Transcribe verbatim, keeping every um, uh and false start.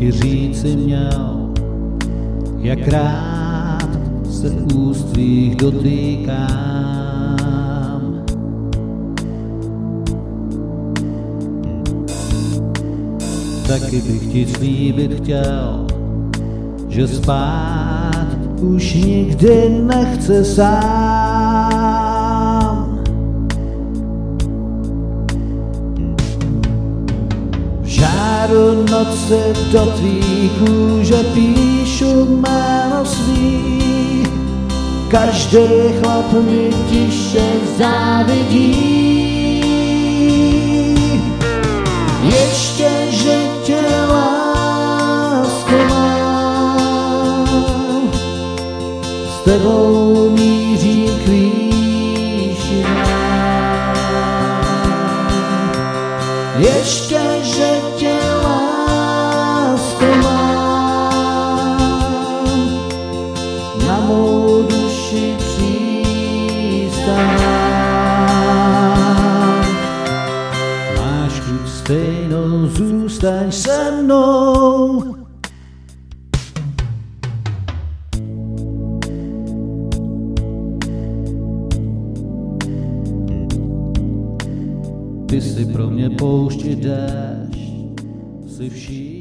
ti říci měl, jak rád se úst tvých dotýkám. Taky bych ti slíbit chtěl, že spát už nikdy nechce sám. V žáru noci do tvý kůže píšu jméno svý, každý chlap mi tiše závidí. Ještě, že tě lásko mám, s tebou míří k výšinám. Ještě, že tě lásko mám, na mou duši přístám. Máš chuť stejnou, zůstaň se mnou. Ty jsi pro mě poušť i déšť, jsi vším.